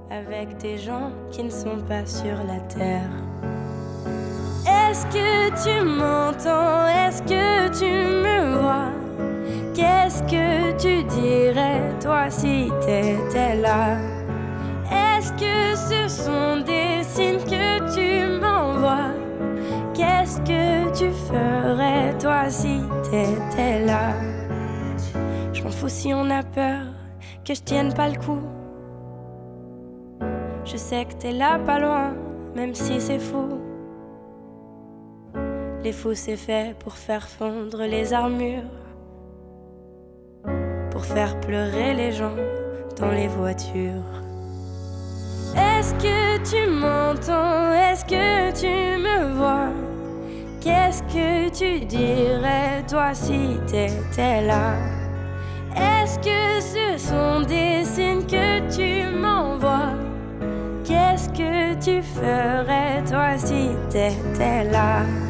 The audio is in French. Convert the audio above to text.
avec des gens qui ne sont pas sur la terre. Est-ce que tu m'entends? Est-ce que tu me vois? Qu'est-ce que tu dirais, toi, si t'étais là? Est-ce que ce sont des signes que tu m'envoies? Qu'est-ce que tu ferais, toi, si t'étais là? Je m'en fous si on a peur que je tienne pas le coup. Je sais que t'es là, pas loin, même si c'est fou. Les fous, c'est fait pour faire fondre les armures, pour faire pleurer les gens dans les voitures. Est-ce que tu m'entends? Est-ce que tu me vois? Qu'est-ce que tu dirais, toi, si t'étais là? Est-ce que ce sont des signes que tu m'envoies? Qu'est-ce que tu ferais, toi, si t'étais là?